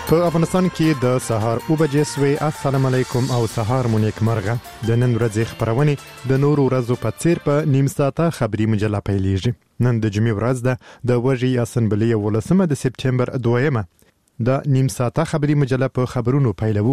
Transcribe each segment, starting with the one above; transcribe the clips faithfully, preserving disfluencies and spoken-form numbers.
په افغانستان کې د سهار او بجې سوي. السلام علیکم او سهار مو نیک مرغه. د نن ورځې خبرونه د نورو ورځو په څیر په نیم ساعته خبري مجله پیلېږي. نن د جمعې ورځ ده د وږي اسمبلی ولسمه د سپټمبر دویمه. د نیم ساعته خبري مجله په خبرونو پیلوو.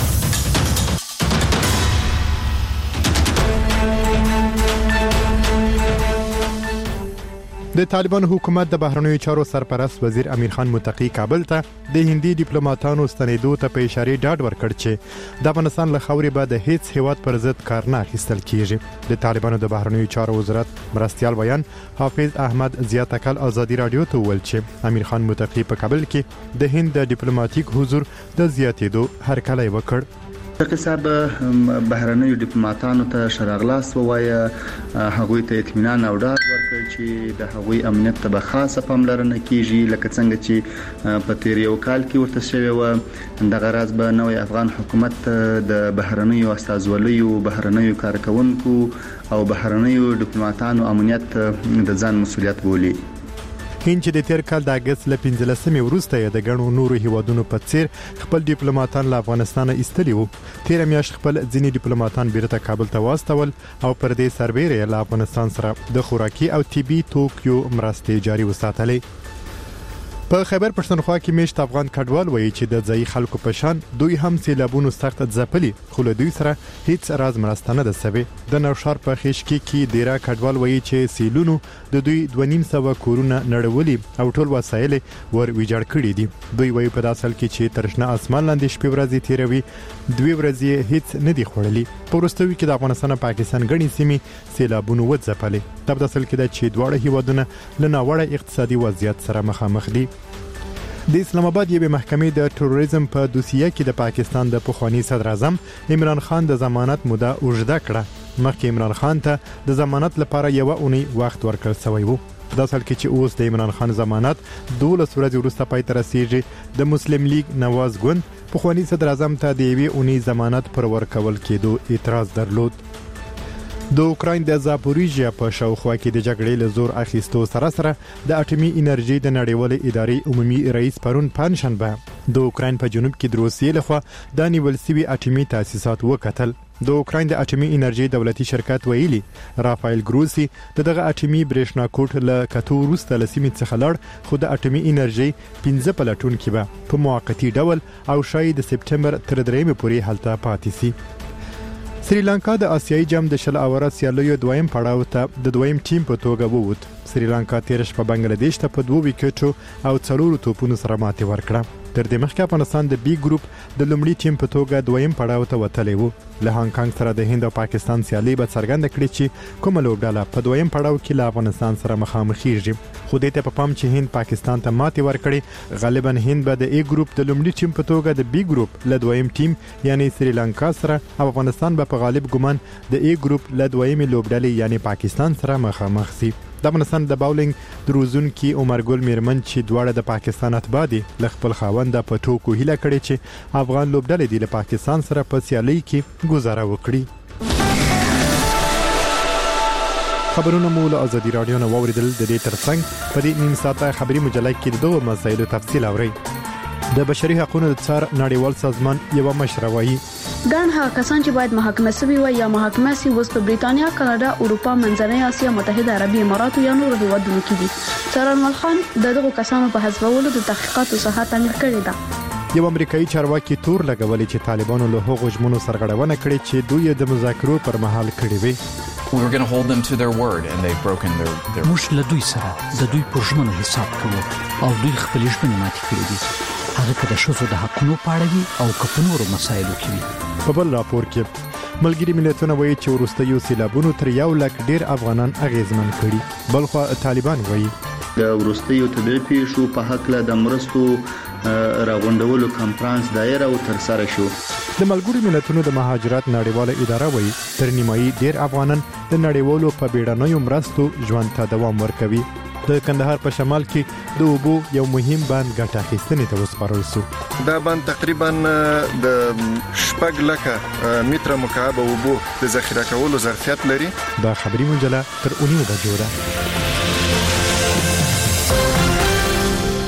د طالبان حکومت د بهرنیو چارو سرپرست وزیر امیر خان متقی کابل ته د هندي ډیپلوماټانو ستنېدو ته په اشاره ډاډ ورکړ چې د افغانستان له خاورې به د هیڅ هیواد پر ضد کار نه اخیستل کیږي. د طالبانو د بهرنیو چارو وزارت مرستیال بیان حافظ احمد زیاتکل ازادي رادیو ته ویل چې امیر خان متقی په کابل کې د هند د ډیپلوماټیک حضور د زیاتېدو هرکلی وکړ. تقی صاحب بهرنیو ډیپلوماټانو ته شراغلاس ووایه، هغوی ته اطمینان او ډاډ ورکړ چې د هغوی امنیت ته به خاصه پاملرنه کیږي، لکه څنګه چې په تیر یو کال کې ورته شوی و. دغه راز به نوې افغان حکومت د بهرنیو استازولیو، بهرنیو کارکونکو او بهرنیو ډیپلوماټانو امنیت د ځان مسولیت بولي. هند چې د تیر کال د اگست ل پنځلسمې وروسته د غنو نورو هیوادونو په څیر خپل ډیپلوماټان له افغانستان ایستلی وو، تیر میاشت خپل ځینی ډیپلوماټان بیرته کابل ته واستول او پر دې سربېره له افغانستان سره د خوراکي او طبي توکو مرستې جاري وساتلې. په خیبر پښتونخوا کې میشت افغان کډوال وایي چې د ځای خلکو په شان دوی هم سیلابونو سخت ځپلي، خو له دوی سره هیڅ راز مرسته نه ده سوي. د نوشهر په خشکی کې ډیرا کډوال وایي چې سیلونو د دوی دوه نیم سوه کورونه نړولي او ټول وسایل ور ویجاړ کړي دي. دوی وایي په داسل کې چې ترشنه اسمان لاندې شپې ورځې تیروي، دوی ورځې هیڅ نه دی خوړلي. په وروستیو کې د افغانستان او پاکستان غني سیمې سیلابونو وځپلي. د داسل کې د چې دواړه هیوادونه له ناوړه اقتصادي وضعیت سره مخامخ دي. د اسلام آباد یوه محکمې د تروریزم په دوسیه کې د پاکستان د پخوانی صدر اعظم عمران خان د ضمانت موده اوږده کړه. مخکې عمران خان ته د ضمانت لپاره یو اونۍ وخت ورکړل شوی و. د اصل کې چې اوس د عمران خان ضمانت دولس ورځې وروسته پای ته رسیږي. د مسلم لیگ نواز ګوند پخوانی صدر اعظم ته د یوې اونۍ ضمانت پر ورکول کېدو اعتراض درلود. د اوکراین د زاپوریژیا په شاوخوا کې د جګړې له زور اخیستو سره سره د اټومي انرژي د نړیوالې ادارې عمومي رئیس پرون پنځشنبه د اوکراین په جنوب کې د روسیې لخوا د نیول شوي اټومي تاسیسات وکتل. د اوکراین د اټومي انرژي دولتي شرکت ویلي رافایل ګروسی دغه اټومي برېښنا کوټ له کتو وروسته له سیمې څخه لړ، خو د اټومي انرژي پنځه پلټون کې به په موقتی ډول او شاید د سپټمبر تر درېمې پورې هلته پاتې سي. سریلانکا د آسیایي جام د شل اوره سیالیو دویم پړاو ته د دویم ټیم په توګه ووت. سریلانکا تیر شپه بنگلاديش ته په دوه وکټو او څلورو توپونو سره ماتې ورکړه. تر دې مخکې افغانستان د بی ګروپ د لومړي ټیم په توګه دویم پړاو ته وتلی وو. له هانګ کانګ سره د هند او پاکستان سیالي به څرګنده کړي چې کومه لوبډله په دویم پړاو کې له افغانستان سره مخامخېږي. خو دې ته په پام چې هند پاکستان ته ماتې ورکړي، غالبا هند به د ای ګروپ د لومړي ټیم په توګه د بی ګروپ له دویم ټیم یعنی سریلانکا سره او افغانستان به په غالب ګمان د ای ګروپ له دویمې لوبډلې یعنی پاکستان سره مخامخ شي. د افغانستان د باولینګ دروزونکي عمر ګل میرمن چې دواړه د پاکستان اتباع دي له خپل خاوند په ټوکو هیله کړې چې افغان لوبډلې د پاکستان سره په سیالي کې گزاره وکړي. خبرونه مو له ازادي رادیو نه واوریدل. د دې ترڅنګ په دې نیم ساعته خبري مجله کې د دوه مسایلو تفصیل اورئ. د بشري حقوقو د څار نړیوال سازمان یو مشر وایي ګڼ هغه کسان چې باید محاکمه شوي وي یا محاکمه شي اوس په بریټانیا، کاناډا، اروپا، منځنۍ اسیا، متحده عربي اماراتو یا نورو هیوادونو کې دي. څارنوال خان د دغو کسانو په حذفولو د تحقیقاتو ساحه تنګ کړې ده. یو امریکایي چارواکي تور لګولي چې طالبانو له هغو ژمنو سرغړونه کړې چې دوی د مذاکرو پر مهال کړې وي. We were going to hold them to their word and they've broken their their موږ له دوی سره د دوی په ژمنو حساب کوو او دوی خپل ژمنې ماتې کړې دي، هغه که د ښځو د حقونو په اړه وي او که په نورو مسایلو کې وي. په بل راپور کې ملګري ملتونه وایي چې وروستیو سیلابونو تر یو لک ډیر افغانان اغیزمن کړي. بلخو طالبان وایي د وروستیو طبيعي پیښو په حق له د مرستو راغونډولو کانفرنس دایر او تر سره شو. د ملګرو ملتونو د مهاجرت نړیواله اداره وایي تر نیمایي ډیر افغانان د نړیوالو په بیړنیو مرستو ژوند ته دوام ورکوي. د کندهار په شمال کې د اوبو یو مهم بند ګټه اخیستنې ته وسپارل شو. دا بند تقریبا د شپږ لکه متر مکعب اوبو د ذخیره کولو ظرفیت لري. دا خبري مجله تر اونیو بجو ده. در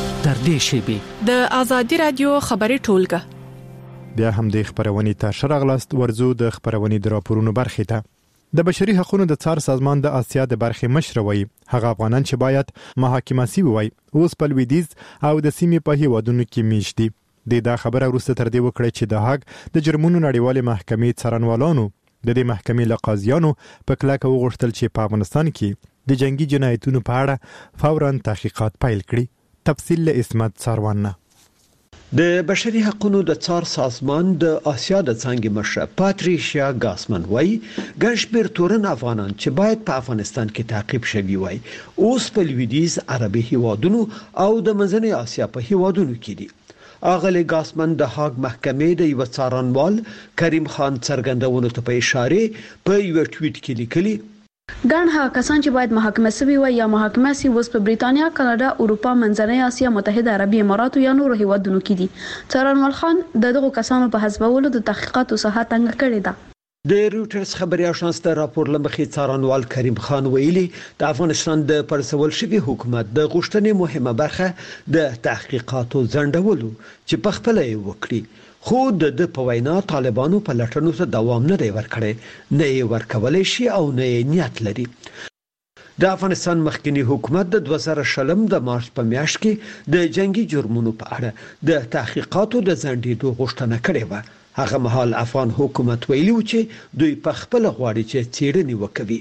دې شیبې د ازادي رادیو خبري ټولګه. بیا هم د خبرونې ته شرغلاست ورزو د خبرونې د راپورونو برخې ته د بشري حقوقو د څار سازمان د آسیا د برخې مشر وایي هغه افغانان چې باید محاکمه سي وای اوس په لویدیځ او د سیمې په هیوادونو کې میشتي د دا خبره وروسته تر دې وکړه چې د هاګ د جرمونو نړیوالې محکمې څارنوالانو د دې محکمې له قاضیانو په کلکه وغوښتل چې په افغانستان کې د جنگي جنایتونو په اړه فوراً تحقیقات پیل کړي. تفصیل له اسمت څاروان. د بشري حقوقو د څار سازمان د آسیا د څنګه مشر پاتریشیا ګاسمن وای ګشبر تورن افغانان چې باید په افغانستان کې تعقیب شوي وای اوس په لویدیځ عربي هیوادونو او د منځنۍ آسیا په هیوادونو کې دي. اغلی ګاسمن د هاګ محکمې د یو څارنوال کریم خان څرګندونو ته په اشاره په یو ټویټ کې لیکلي ګڼ هغه کسان چې باید محاکمه شوي وي یا محاکمه سي اوس په بریټانیا، کاناډا، اروپا، منځنۍ اسیا، متحده عربي اماراتو یا نورو هیوادونو کې دي. څارنوال خان د دغو کسانو په حسابولو د تحقیقاتو ساحه تنګ کړې ده. د رويټرز خبري اژانس د راپور لمخې څارنوال کریم خان ویلي د افغانستان د پرسول شوی حکومت د غوښتنې مهمه برخه د تحقیقاتو ځنډولو چې په خپل یې وکړي، خو د په وینا طالبانو په لټونو ته دوام نه دی ورکړی، نه یې ورکولای شي او نه یې نیت لري. د افغانستان مخکنی حکومت د دوه زره شلم د مارچ په میاشت کې د جنگي جرمونو په اړه د تحقیقاتو د ځنډېدو غوښتنه کړې و. هغه مهال افغان حکومت ویلي و چې دوی په خپل غواړي چې څېړنې وکوي.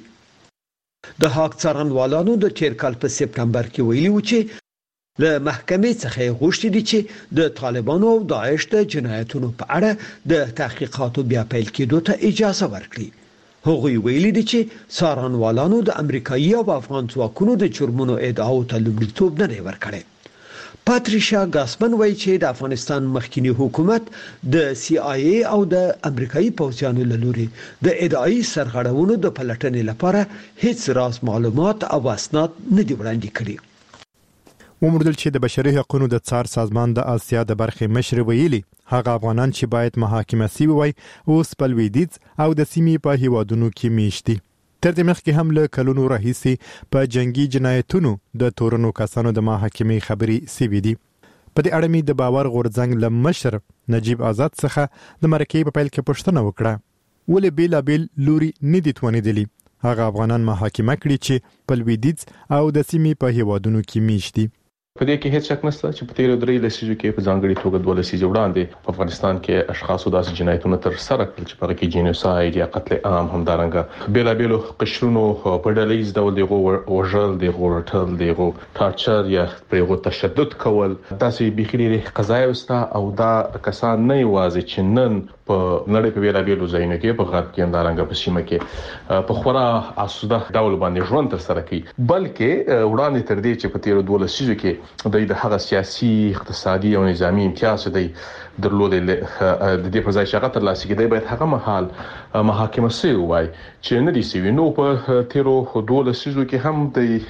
د هاګ څارنوالانو د تیر کال په سپتمبر کې ویلي و چې له محکمې څخه غوښتي دي چې د طالبانو او داعش د جنایتونو په اړه د تحقیقاتو بیا پیل کېدو ته اجازه ورکړي. هغوی ویلي دي چې څارنوالانو د امریکایي او افغان ځواکونو د جرمونو ادعاو ته لومړیتوب نه دی ورکړی. پاتریشیا ګاسمن وایي چې د افغانستان مخکنی حکومت د سی آی ای او د امریکایي پوځیانو له لوري د ادعای سرغړونو د پلټنې لپاره هیڅ راز معلومات او اسناد نه دی وړاندې کړي. ومردل چې د بشري حقوقو د څار سازمان د آسیا د برخې مشر ویلي هغه افغانان چې باید محاکمه سي وای اوس په لویدیځ او د سیمې په هیوادونو کې میشتي. تر دې مخکې هم له کلونو راهیسې په جنگي جنایتونو د تورنو کسانو د محاکمې خبري سوي دي. په دې اړه مې د باور غورځنګ له مشر نجیب آزاد څخه د مرکې په پیل کې پوښتنه وکړه ولې بیلابیل لوري نه دي توانیدلی هغه افغانان محاکمه کړي چې په لویدیځ او د سیمې په هیوادونو کې میشتي. په دې کې هیڅ شک نشته چې په تیرو درې لسیزو کې په ځانګړي توګه دوه لسیزې وړاندې په افغانستان کې اشخاصو داسې جنایتونه تر سره کړل چې په هغه کې جینوساید یا قتل عام همدارنګه بیلابیلو قشرونو په ډلهییز ډول دغه وژل، دغه ورټل، دغه ټارچر یا پرېغو تشدد کول داسې بخیری قضایا وستا او دا کسان نه یوازې چې نن په نړۍ په بیلابیلو ځایونو کې په غرب کې همدارنګه په سیمه کې په خورا اسوده ډول باندې ژوند تر سره کوي، بلکې وړاندې تر دې چې په تیرو دوه لسیزو کې د هغه سیاسي، اقتصادي او نظامی امتیاز دی درلود د دې په ځای چې هغه ترلاسه کړي باید هغه مهال محاکمه سي وای چې نه دي سوي. نو په تیرو دوه لسیزو کې هم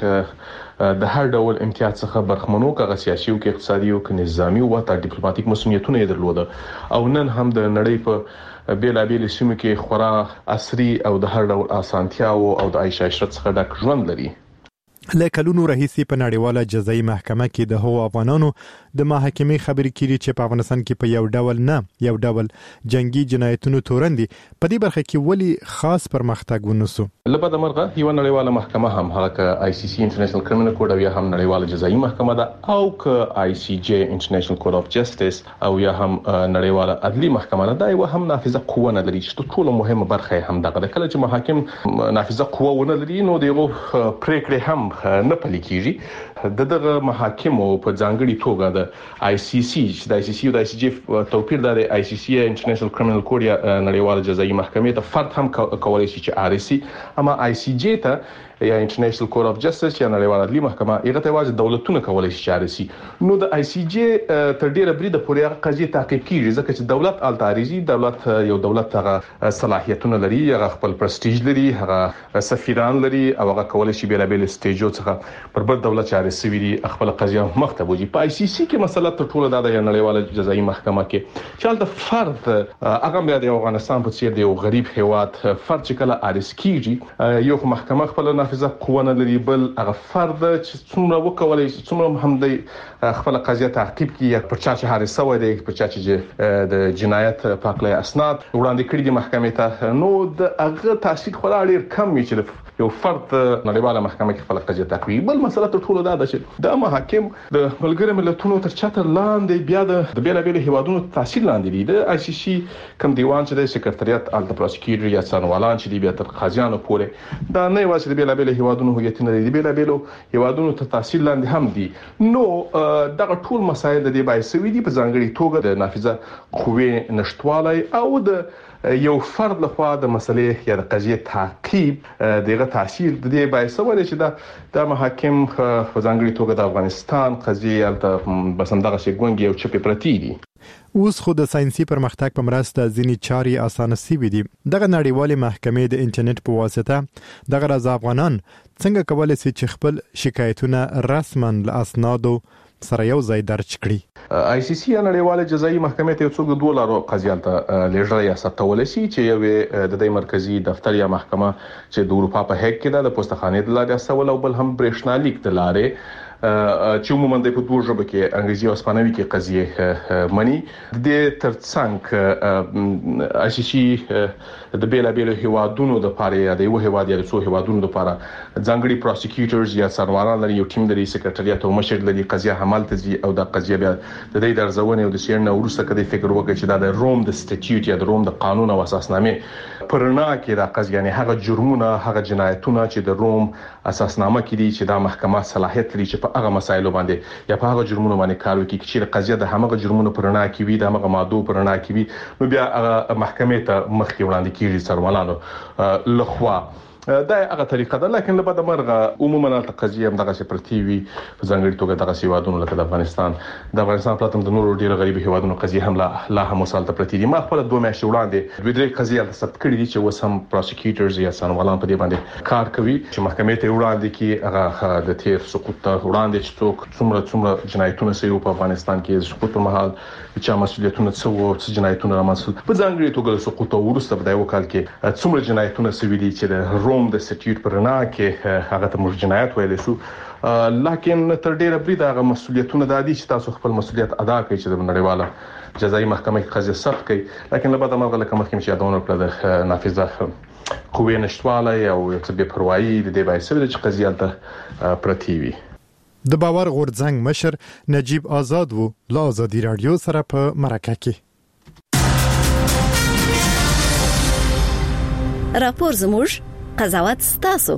د د هر ډول امتیاز څخه برخمنو کغه سیاسي او اقتصادي او نظامی او حتی ډیپلوماټیک مسؤلیتونه یې درلوده او نن هم د نړۍ په بیلابیل سیمو کې خورا عصري او د هر ډول اسانتیا او د عیش عشرت څخه ډک ژوند لري. له کلونو راهیسې په نړیواله جزایي محکمه کې د هغو افغانانو د محاکمې خبرې کړي چې په افغانستان کې په یو ډول نه یو ډول جنگي جنایتونو تورن دي. په دې برخه کې ولي خاص پرمختګ ونسو؟ لبد مرغه یو نړیواله محکمه هم هغه آی سی سی انټرنیشنل کرمینل کوډ او یا هم نړیواله جزایي محکمه ده او ک آی سی جی انټرنیشنل کورټ اف جسټس او یا هم نړیواله عدلي محکمه ده، دا یو هم نافذه قوه نه لري چې ټول مهمه برخه هم دغه کله چې محاکم نافذه قوه ونه لري نو دغه پریکړې هم نه پلي کیږي. د دغه محاکمو په ځانګړي توګه د آی سی سی چې د آی سی سی او د آی سی جی توپیر د آی سی سی انټرنیشنل کرمینل کوډ یا نړیواله جزایي محکمې ته فرد هم کولای شي چې آر سی اما آی سی جی ته یا انټرنیشنل کورټ اف جسټس یا نړیواله عدلي محکمه هغه ته واځي دولتونه کولای شي چې آر سی. نو د آی سی جی تر ډیره بریده پورې هغه قضیه تعقیب کیږي ځکه چې دولت التاریزي دولت یو دولت هغه صلاحیتونه لري، هغه خپل پرستیج لري، هغه سفیران لري او هغه کولای شي بیلابل سټیجو څخه پر بل دولت چارې سوي دي خپل قضیه مخته بوجي. په آی سی سی کې مسله ته ټول د نړیواله جزایي محکمه کې چې د فرد هغه بیا د افغانستان په څیر دی یو غریب هیواد فرد چې کله آر اس کیږي یو محکمه خپل نافذه قوه نه لري بل هغه فرد چې څومره وکولای شي څومره هم د خپل قضیه تعقیب کیږي پر چا چې حادثه وای دی پر چا چې د جنایت پاکله اسناد وړاندې کړي دي محکمې ته نو د هغه تاثیر خورا ډیر کم وي چې یو فرد نړیواله محکمه کې خپل قضیه تعقیب بل مسله ټول ټول دا ده چې د محاکم د ملګری ملتونو تر چتر لاندې بیا د بیل بیل هیوادونو تاثیر لاندې دي د آی سی سی کوم دیوان چې د سکرټریات ال پروسیکیوټر یا څنوالان چې دی بیا تر قاضیانو پورې دا نه واسه د بیل بیل هیوادونو هویتونه دي بیل بیل هیوادونو ته تاثیر لاندې هم دي نو دغه ټول مسایل د دې بایسوي دي په ځانګړي توګه د نافذه قوې نشټوالای او د یو فرد لخوا د مسلې یا د قضیه تعقیب دغه تاثیر د دې بایسوي چې دا د محاکم په ځانګړي توګه د افغانستان قضیه الته بسندغه شي ګونګي او چپی پرتی دي اوس خو د ساينسي پرمختګ په مرسته ځینی چاري اسانه سوي دي دغه نړیوالې محکمې د انټرنیټ په واسطه دغه راز افغانان څنګه کولای شي چې خپل شکایتونه رسماً له اسنادو سره یو ځای درج کړي آی سی سی نړیواله جزایي محکمې ته څو دوه لارو قضیات لېږل یا ثبتول شي چې یو د دې مرکزی دفتر یا محکمه چې د اروپا په هک کې د پوسټخانې د لارې سوال او بل هم برېښنالیک د لارې چې عموما د په دوه ژبه کې انګریزي او اسپانوي کې قضیه منی د ترڅنګ آی سی سی د بیل بیل هیوادونو د پاره یا د یو هیواد یا د څو هیوادونو د پاره ځانګړي پروسیکیوټرز یا سروانان لري یو ټیم لري سکرټریات او مشر لري قضیه حمل تزي او د قضیه بیا د دې درځونه او د سیرنه ورسره کدي فکر وکړي چې دا د روم د سټیټیوټ یا د روم د قانون او اساسنامه پرنا کې دا قضیه یعنی هغه جرمونه هغه جنایتونه چې د روم اساسنامه کې دي چې دا محکمه صلاحیت لري چې په هغه مسایلو باندې یا په هغه جرمونو باندې کار وکړي چې قضیه د هغه جرمونو پرنا کې وي د هغه ماده پرنا کې وي نو بیا محکمې ته مخکې وړاندې کیږي سروالانو لخوا دا هغه طریقه ده لکه له بده مرغه عموما د قضیه هم دغه پرتی وي په ځانګړي توګه دغه هیوادونو لکه د افغانستان د افغانستان پرته د نورو ډیرو غریب هیوادونو قضیه هم لا هم وسالته پرتی دي ما خپل دوه میاشتې وړاندې دوه درې قضیه د ثبت کړې دي چې وسم پروسیکیوټرز یا سنوالان په دې باندې کار کوي چې محکمې ته وړاندې کی هغه د تیر سقوط ته وړاندې چې څوک څومره څومره جنایتونه سوي په افغانستان کې سقوط پر مهال چې مسؤلیتونه څه وو چې جنایتونه رامنځته په ځانګړي توګه سقوط ورسته په دایو کال کې څومره جنایتونه سوي دي چې د روم د سټیټ پرنا کې هغه ته موږ جنایت ویل شو لکه تر ډیره برید هغه مسؤلیتونه د دې چې تاسو خپل مسؤلیت ادا کړئ چې د نړیواله جزایي محکمې کې قضیه ثبت کړئ لکه له بعد مرغه لکه مخکې چې یادونه کړل د نافذه قوې نشټواله او څه به پروايي د دې بایسوي چې قضیه ته پرتی وي د باور غورځنګ مشر نجیب آزاد وو له آزادي رادیو سره په مرکه کې راپور زموږ قضاوت ستاسو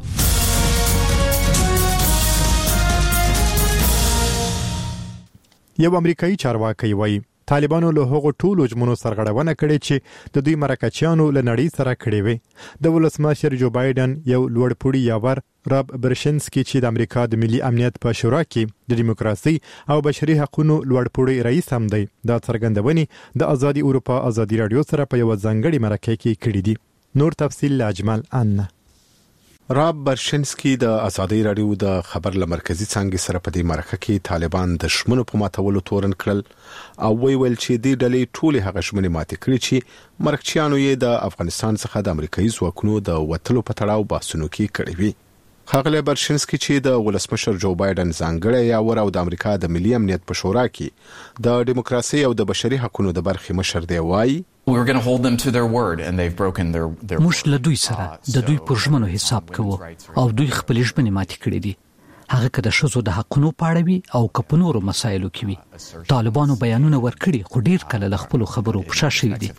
یو امریکایي چارواکي وایي طالبانو له هغو ټولو جمونو سرغړونه کړې چې د دوی مرکچیانو له نړۍ سره کړې وي د ولسمشر جو بایدن یو لوړپوړی یاور راب برشنسکي چې د امریکا د ملي امنیت په شورا کې د دیموکراسي او بشري حقوقو لوړپوړی رئیس هم دی دا څرګندونې د ازادي اروپا ازادي رادیو سره په یو ځانګړي مرکه کې کړې دي نور تفصیل لاجمل ان راب برشنسکي د ازادي رادیو د خبر له مرکزی څنګه سره په دې مرکه کې طالبان د شمنو په ماتولو تورن کړل او وی ویل چې د ډلې ټولې هغه شمنې ماتې کړې چې مرکچیانو یې د افغانستان څخه د امریکایي ځواکونو د وټلو په تړاو بحثونو کې کړی وي خغله برشنسکي چې د ولسمشر جو بایدن ځانګړی یاور او د امریکا د ملي امنیت په شورا کې د دیموکراسي او د بشري حقوقو د برخې مشر دی وایي We're going to hold them to their word and they've broken their their موږ له دوی سره د دوی پر ژمنو حساب کوو او دوی خپل ژمنې ماتې کړې دي هغه کده شوزو د حقونو پاړوي او کپنورو مسایلو کې وي طالبانو بیانونه ورکړي خو ډیر کله ل خپل خبرو په شاشي دي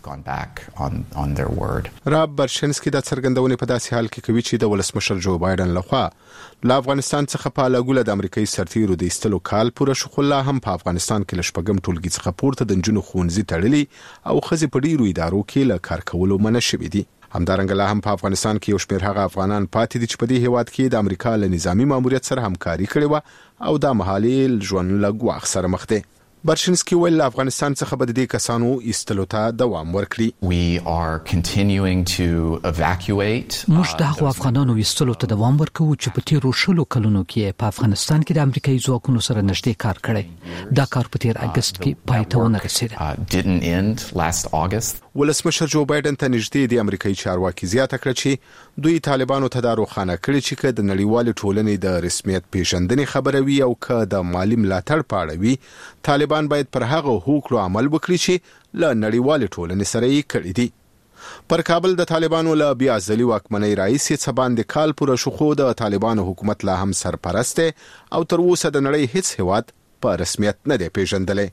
راب برشنسکي د څرګندونې په داسې حال کې کوي چې د ولسمشر جو بایدن لخوا له افغانستان څخه په لګول د امریکایي سرتیرو د استلو کال پوره شو خو لا هم په افغانستان کې لشپګم ټولګي څخه پورته د جنونو خونځي تړلي او خزي په ډیرو ادارو کې له کار کولو منشي دي همدارنګه لا هم په افغانستان کې یو شمېر هغه افغانان پاتې دي چې په دې هیواد کې د امریکا له نظامی ماموریت سره همکاري کړې و او د محالي ژوند له ګواښ سره مخ دي برشنسکی ویل افغانستان څخه به د دې کسانو ایستلو ته دوام ورکړي. We are continuing to evacuate. موږ د هغو افغانانو ایستلو ته دوام ورکوو چې په تیرو شلو کلونو کې په افغانستان کې د امریکایي ځواکونو سره نږدې کار کړی. دا کار په تیر اگست کې پای ته ونه رسید. Didn't end last August. ولسمشر جو بایدن ته نږدې د امریکایي چارواکي زیاته کړه چې دوی طالبانو ته دا روښانه کړي چې که د نړیوال ټولنې د رسمیت پیژندنې خبره وي او که د مالی ملاتړ په اړه وي، طالبان باید پر هغه هوکړو عمل وکړي چې له نړیوال ټولنې سره یې کړي دي. پر کابل د طالبانو له بیا ځلي واکمنۍ راهیسې څه باندې کال پوره شو، خو د طالبانو حکومت لا هم سرپرست او تر اوسه د نړۍ هیڅ هیواد په رسمیت نه دی پیژندلی.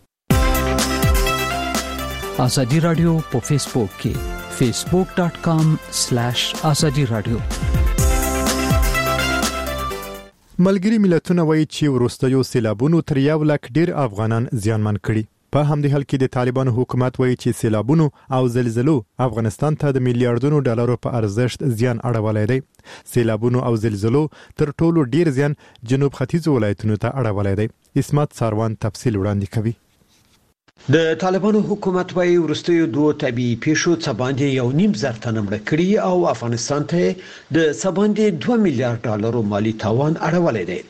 آزادی رادیو په فیسبوک کې فیسبوک ډاٹ کام سلیش آزادی رادیو. ملګری ملتونه وایي چې وروستیو سیلابونو تر یو لک ډیر افغانان زیانمن کړي. په همدې حال کې د طالبانو حکومت وایي چې سیلابونو او زلزلو افغانستان ته د میلیارډونو ډالرو په ارزښت زیان اړولی دی. سیلابونو او زلزلو تر ټولو ډیر زیان جنوب ختیځو ولایتونو ته اړولی دی. اسمت ساروان تفصیل وړاندې کوي. د طالبانو حکومت وايي ورستیو دوه طبيعي پیښو څه باندې یو نیم زر تنه مړه کړي او افغانستان ته د څه باندې دوه میلیارډ ډالرو مالی تاوان اړولی دی.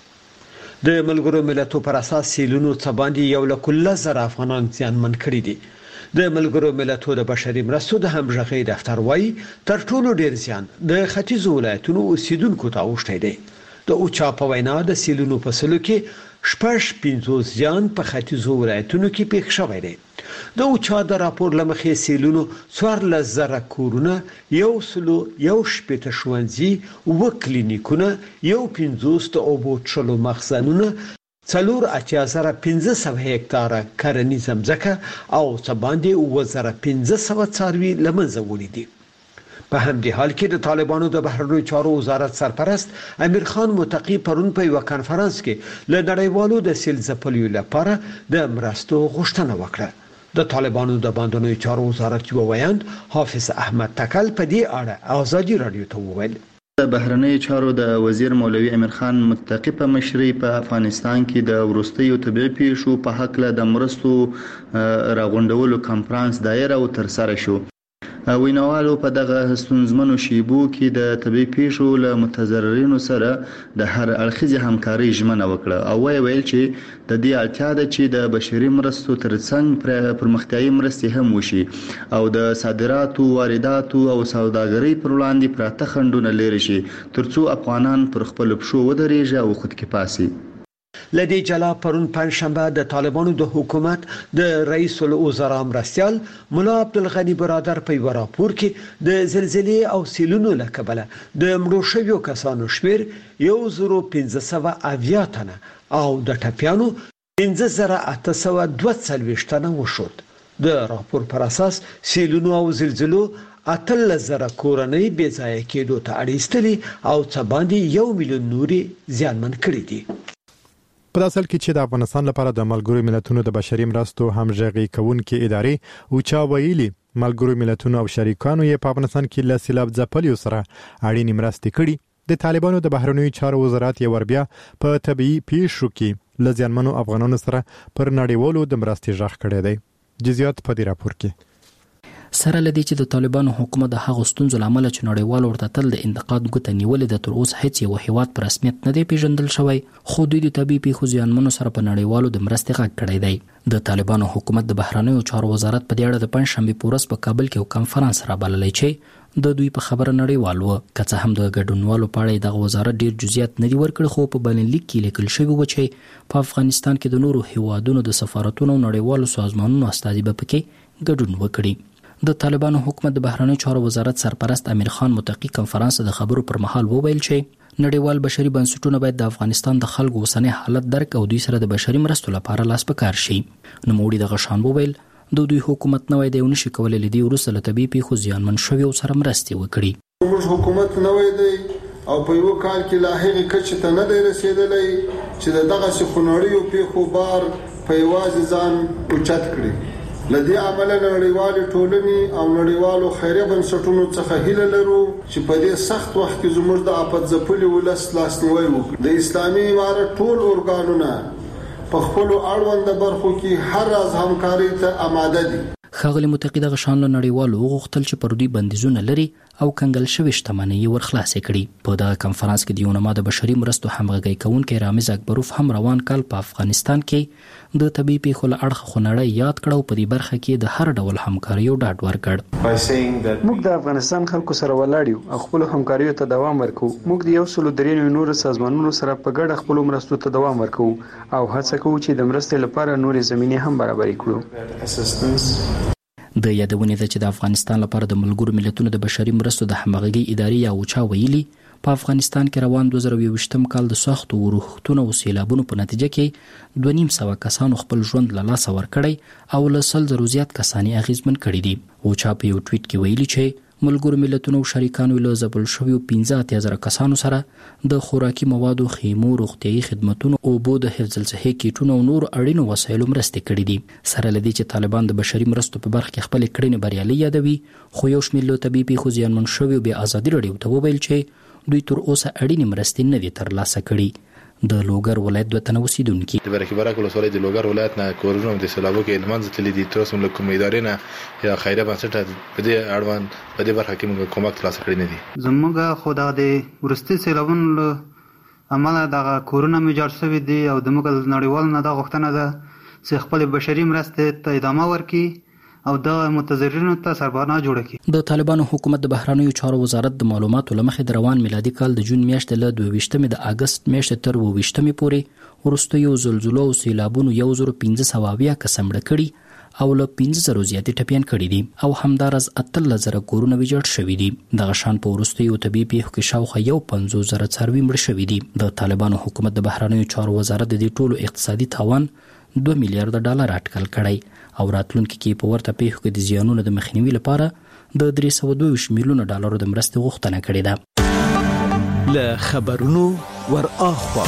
د ملګرو ملتونو پر اساس سیلونو څه باندې یو لک لزر افغانان زیانمن کړي دي. د ملګرو ملتونو د بشري مرستو د همغږي دفتر وايي تر ټولو ډیر زیان د ختیځو ولایتونو اوسیدونکو ته اوښتی دی. د اوچا په وینا د سیلونو په سلو کې شپږ پنځوس زیان په ختیځو ولایتونو کې پیښ شوی دی. د اوچا د راپور لمخې سیلونو څوارلس زره کورونه، یو سلو یو شپېته ښوونځي، اووه کلینیکونه، یو پنځوس د اوبو څښلو مخزنونه، څلور اتیا زره پنځه سوه هکتاره کرنیزه مځکه او څه باندې اووه زره پنځه سوه څاروي له منځه وړي دي. په همدې حال کې د طالبانو د بهرنیو چارو وزارت سرپرست امیر خان متقی پرون په یو کانفرنس کې له نړیوالو د سیل ځپلیو لپاره د مرستو غوښتنه وکړه. د طالبانو د باندنیو چارو وزارت یو ویاند حافظ احمد تکل په دې اړه آزادي رادیو ته وویل. د بهرنیو چارو د وزیر مولوي امیر خان متقی په مشرۍ په افغانستان کې د وروستیو طبيعي پیښو په حق له د مرستو راغونډولو کانفرنس دایره او تر سره شو. ویناوالو په دغه ستونزمنو شیبو کې د طبي پیښو له متضررینو سره د هر اړخیزې همکارۍ ژمنه وکړه او ویل چې د دې اړتیا ده چې د بشري مرستو ترڅنګ پر پرمختیايي مرستې هم وشي او د صادراتو، وارداتو او سوداګرۍ پر وړاندې پراته خنډونه لري شي ترڅو افغانان پر خپل پښو ودرېږي او خودکفا شي. لدی جلا پرون پنځشنبه د طالبانو د حکومت د رئیس الوزرا مرستيال مولا عبدالغنی برادر په یو راپور کې د زلزلې او سیلونو له کبله د مړو شویو کسانو شمیر یو زرو پنځه سوه اویا تنه او د ټپیانو پنځه زره اته سوه دوه څلوېښت تنه وشود. د راپور پر اساس سیلونو او زلزلو اتلس زره کورنۍ بې ځایه کېدو ته اړ ایستلي او څه باندې یو میلیون نوري زیانمن کړي دي. په داسل کې چې د افغانستان لپاره د ملګرو ملتونو د بشري مرستو همغږي کوونکې ادارې اوچا ویلي ملګرو ملتونو او شریکانو یې په افغانستان کې له سیلاب ځپلیو سره اړینې مرستې کړي. د طالبانو د بهرنیو چارو وزارت یې وربیا په طبيعي پیښو کې له زیانمنو افغانانو سره پر نړیوالو د مرستې ژغ کړی دی. جزئیات په دې راپور کې. سره لدی چې د طالبانو حکومت د هغو ستونزو لامل چې نړیوال ورته تل د انتقاد ګوته نیولې د تر اوسه هیڅ یو هیواد پر رسمیت نه دی پیژندل شوی، خو دوی د طبي پیښو زیانمنو سره په نړیوالو د مرستې غږ کړی دی. د طالبانو حکومت د بهرنیو چارو وزارت په دې اړه د پنځشنبه په ورځ په کابل کې یو کانفرنس رابللی چې د دوی په خبره نړیوال و. که څه هم د ګډونوالو په اړه د وزارت ډیر جزئیات نه دی ورکړي، خو په بلنلیک کې لیکل شوی و چې په افغانستان کې د نورو هیوادونو د سفارتونو او نړیوالو سازمانونو استازي به پکې ګډون وکړي. د طالبانو حکومت د بهرنیو چارو وزارت سرپرست امیر خان متقی کانفرنس د خبرو پر مهال وویل چې نړیوال بشري بنسټونه باید د افغانستان د خلکو اوسنی حالت درک او دوی سره د بشري مرستو لپاره لاس په کار شي. نوموړي د غشان وویل د دوی حکومت نوې دی او نشي کولای لدی وروسته له طبي پیښو زیانمن شوی او سره مرستې وکړي. موږ حکومت نوې دی او په یو کال کې لا هغه کچ ته نه دی رسیدلی چې دغه سخنړیو پیښو بار په یوازې ځان اوچت کړي. لدی عمل نړیوال ټولنې او نړیوالو خیریه بنسټونو څخه هیله لرو چې په دې سخت وخت کې زموږ د آفت ځپلي ولس لاسنیوي وکړي. د اسلامي امارت ټول اورګانونه په خپل اړوند برخو کې هر راز همکاري ته آماده دي. ښاغلي متقي دغه شان له نړیوالو وغوښتل چې پر دوی بندیزونه لري او کنګل شوې شتمنۍ ورخلاصې کړي. په دغه کنفرانس کې د یونما د بشري مرستو همغږي کوونکی رامز اکبروف هم روان کال په افغانستان کې د طبي پیښو له اړخه خنړی یاد کړ او په دې برخه کې د هر ډول همکاریو ډاډ ورکړ. موږ د افغانستان خلکو سره ولاړ یو او خپل همکاریو ته دوام ورکوو. موږ د یو سلو درې نور سازمانونو سره په ګډه خپل مرستو ته دوام ورکوو او هڅه کوو چې د مرستې لپاره نورې زمینې هم برابرې کړو. د یادونې ده چې د افغانستان لپاره د ملګرو ملتونو د بشري مرستو د همغږي ادارې یا اوچا ویلي په افغانستان کې روان دوه زره یوویشتم کال د سختو ورښتونو او سیلابونو په نتیجه کې دوه نیم سوه کسانو خپل ژوند له لاسه ورکړی او له سل زرو زیات کسان یې اغېزمن کړي دي. اوچا په یو ټویټ کې ویلي چې ملګرو ملتونو او شریکانو له ځپل شویو پنځه اتیا زره کسانو سره د خوراکي موادو، خیمو، روغتیايي خدمتونو، اوبو، د حفظ الصحې کیټونو او نور اړینو وسایلو مرستې کړي دي. سره له دې چې طالبان د بشري مرستو په برخه کې خپل کړنې بریالي یادوي، خو یو شمېر له طبي پیښو زیانمن شویو بیا ازادي راډیو ته وویل چې دوی تر اوسه اړینې مرستې نه دي ترلاسه کړي. د لوګر ولایت دوه تنه اوسیدونکي د برکې برک ولسوالۍ د لوګر ولایت نه کورونو د سیلابو کې لمنځه تللي دي. تر اوسه موږ کوم ادارې نه یا خیریه بنسټ په دې اړوند په دې برخه کې موږ کومک ترلاسه کړی نه دي. زموږ خو دا د ورستي سیلابونو له امله دغه کورونه ویجاړ شوي دي او د موږ نړیوال نه دا غوښتنه ده چې خپل بشري مرستې ته ادامه ورکړي او د متضررینو ته سربارنامه جوړه کړي. د طالبانو حکومت د بهرنیو چارو وزارت د معلوماتو له مخې د روان میلادي کال د جون میاشتې له دوه ویشتمې د اګست میاشتې تر اوه ویشتمې پورې وروستیو زلزلو او سیلابونو یو زر پنځه سوه اویا کسه مړه کړي او له پنځه زرو زیاتې ټپیان کړي دي او همداراز اتلس زره کورونه ویجاړ شوي دي. دغه شان په وروستیو طبي پیښو کې شاوخوا یو پنځوس زره څاروي مړه شوي دي. د طالبانو حکومت د بهرنیو چارو وزارت د دې ټولو اقتصادي تاوان دوه میلیارډ ډالر اټکل کړی او راتلونکي کې په ورته پیښو کې د زیانونو د مخنیوي لپاره د درې سوه دوه ویشت میلیونه ډالرو د مرستې غوښتنه کړې ده. له خبرونو ور اخوا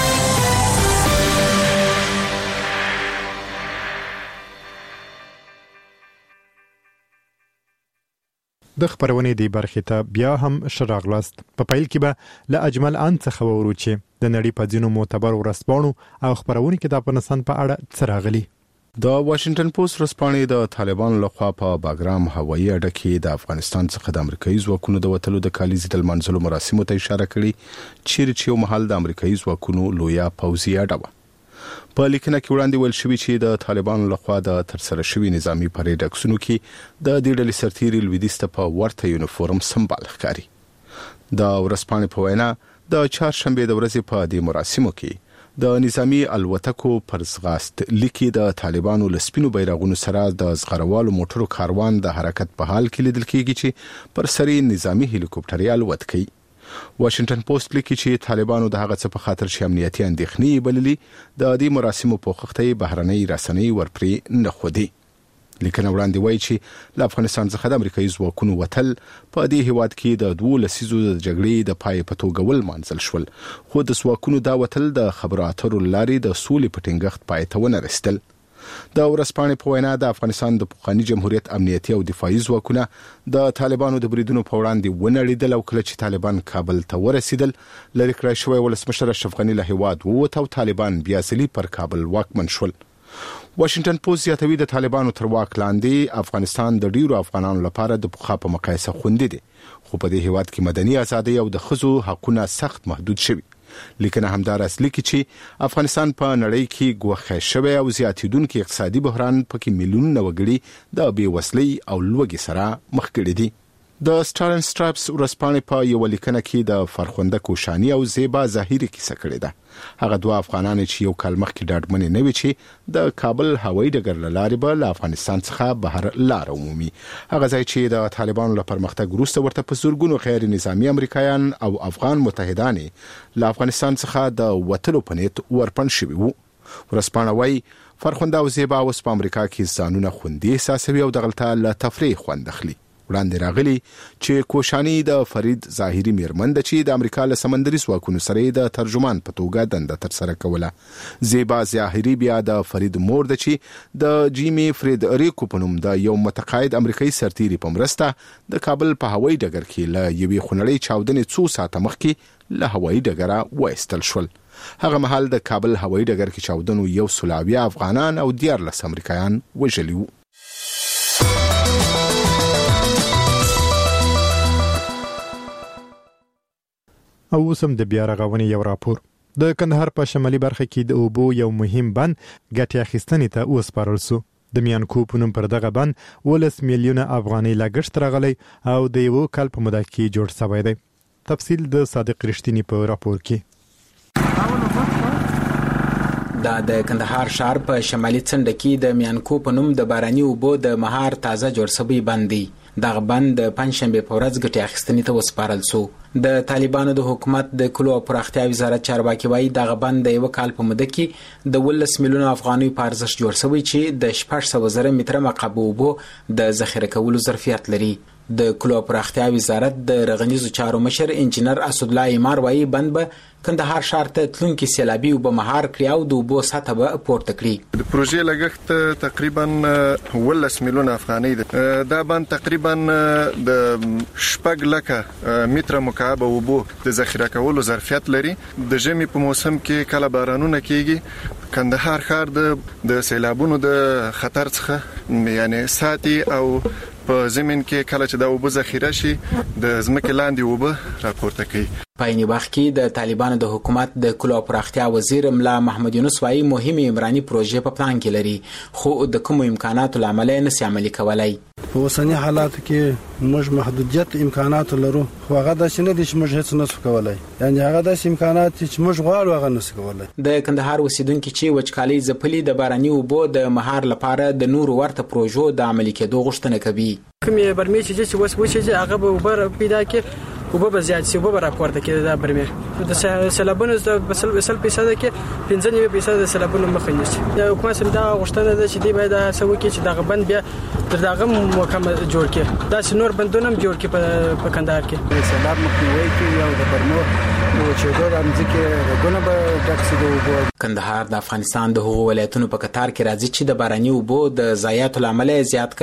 د خبرونې دی برخې ته بیا هم شراغلاست. په پیل کې به له اجمل ان څخه وورو چې د نړۍ په ځینو معتبر ورځپاڼو او خبرونې کې د افغانستان په اړه څه راغلي. د واشنگټن پوسټ ورځپاڼې د طالبانو لخوا په باګرام هوایي اډه کې د افغانستان څخه د امریکایي ځواکونو د وټلو د کالیزې د منځلو مراسمو ته اشاره کړې چې چې یو مهال د امریکایي ځواکونو لویا پوځي اډه و. په لیکنه کې وړاندې ویل شوی چې د طالبانو لخوا د ترسره شوی نظامی پریډ عکسونو کې د دې ډلې سرتیري لویدیس ته په ورته یونیفورم سمبال ښکاري. د ورځپاڼې په وینا د چهارشنبه د ورځې په دې مراسمو کې د نظامی الوتکو پر ځغاست لیکي د طالبانو لسپینو بیرغونو سره د زغروالو موټرو کاروان د حرکت په حال کې لیدل کېږي چې پر سری نظامی هلیکوپټري الوت کوي. واشنگټن پوسټ لیکي چې طالبانو د هغه څه په خاطر چې امنیتي اندېښنې بللي د دې مراسمو په وختي بهرنۍ رسنۍ ورپرې نه خودي. لیکنه وړاندې وایي چې له افغانستان څخه د امریکایي ځواکونو وتل په دې هیواد کې د دوه لسیزو د جګړې د پای په توګه ول مانځل شول، خو د ځواکونو دا وتل د خبرو اترو لارې د سولې په ټینګښت پای ته ونه رسیدل. د ورځپاڼې په وینا د افغانستان د پخوانی جمهوریت امنیتي او دفاعي ځواکونه د طالبانو د بریدونو په وړاندې ونړېدل او کله چې طالبان کابل ته ورسېدل لری کړی شوی ولسمشر اشرف غنی له هیواد ووت او طالبان بیا ځلې پر کابل واکمن شول. واشنگټن پوسټ زیاتوي د طالبانو تر واک لاندې افغانستان د ډیرو افغانانو لپاره د پخوا په مقایسه خوندي دي، خو په دې هیواد کې مدني ازادي او د ښځو حقوقونه سخت محدود شوي. لیکنه همدارس لیکي چې افغانستان په نړۍ کې ګوښه شوی او زیاتیدونکو اقتصادي بحران پکې میلیونونه وګړي د بېوسلۍ او لوږې سره مخ کړي دي. د سټار اینډ سټرایپس ورځپاڼې په یو لیکنه کې د فرخنده کوشانی او زیبا ظاهری کیسه کړې ده. هغه دوه افغانان چې یو کال مخکې ډاډمنې نه وي چې د کابل هوایي ډګر له لارې به له افغانستان څخه بهر لار عمومي، هغه ځای چې د طالبانو له پرمختګ وروسته ورته په زورګونو غیر نظامی امریکایان او افغان متحدان له افغانستان څخه د وټلو په نیت ورپن شوي وو. ورځپاڼه وایي فرخنده او زیبا اوس په امریکا کې ځانونه خوندي احساسوي او دغلته له تفریح خوند اخلي. وړاندې راغلي چې کوشانی د فرید ظاهری میرمن د چې د امریکا له سمندري ځواکونو سره د ترجمان په توګه دنده ترسره کوله. زیبا ظاهری بیا د فرید مور د چې د جیمی فرید ریکو په نوم د یو متقاعد امریکایي سرتیري په مرسته د کابل په هوایي ډګر کې له یوې خونړۍ چاودنې څو ساعته مخکې له هوایي ډګره وایستل شول. هغه مهال د کابل هوایي ډګر کې چاودنو یو سلاوي افغانان او دیارلس امریکایان وژلي وو. او اوسم د بیا رغونې یو راپور. د کندهار په شمالي برخه کې د اوبو یو مهم بند ګټه اخیستنې ته وسپارل شو. د میانکو په نوم پر دغه بند ولس میلیونه افغانۍ لګښت راغلی او د یو کال په موده کې جوړ شوی دی. تفصیل د صادق رښتینی په راپور کې. دا د کندهار شهر په شمالي څنډه کې د میانکو په نوم د باراني اوبو د مهار تازه جوړ شوی بند دی. دغه بند د پنځشنبه په ورځ ګټه اخیستنې ته وسپارل شو. د طالبانو د حکومت د کلو او پراختیا وزارت چارواکي وایي دغه بند د یو کال په موده کې د ولس میلیونه افغانۍ په ارزښت جوړ شوی چې د شپږ سوه زره متره مکعب اوبو د ذخیره کولو ظرفیت لري. د کلو او پراختیا وزارت د رغنیزو چارو مشر انجنیر اسد الله ایمار وایي بند به کندهار ښار ته تلونکي سیلابي اوبه مهار کړي او د اوبو سطحه به پورته کړي. د پروژې لګښت تقریبا ولس میلیونه افغانۍ ده. دا بند تقریبا د شپږ لکه متره مکعب اوبو د ذخیره کولو ظرفیت لري. د ژمي په موسم کې کله بارانونه کیږي کندهار ښار د د سیلابونو د خطر څخه یعنی ساتي او په زمين کې کله چې د اوبو ذخیره شي د ځمکې لاندې اوبه راپورته کوي. په عین وخت کې د طالبانو د حکومت د کلو او پراختیا وزیر ملا محمد یونس وايي مهمه عمراني پروژې په پلان کې لري خو د کوم امکاناتو لامل نه سي عملي کولای. په اوسنی حالاتو کې موږ محدودیت امکانات لرو خو هغه د شنه د موږ هیڅ نه کولای یعنی هغه د امکانات چې موږ غواړو هغه نه کولای. د کندهار اوسیدونکو چې وچکالي ځپلي د باراني اوبو د مهار لپاره د نور ورته پروژو د عملي کېدو غوښتنه کوي. کومې برمې چې وس وشي هغه به وبر پیدا کې وبو به زیات شي وبو راپورته کېده د برمې د سیلابونو د بسل بسل پیسې کې پنځه نیمه پیسې د سیلابونو مخه نیسي. د حکومت سم دا غوښتنه ده چې دی باید هڅه وکړي چې دغه بند بیا تر دغه مکمل جوړ کړي. دا سنور بندونه هم جوړ کړي په کندهار کې. سیلاب مخنیوي کې یو د برمو او چې دا د ځکه رګونه به ټاکسي د اوبو. کندهار د افغانستان د هغو ولایتونو په قطار کې راځي چې د باراني اوبو د ضایعاتو لامل زیات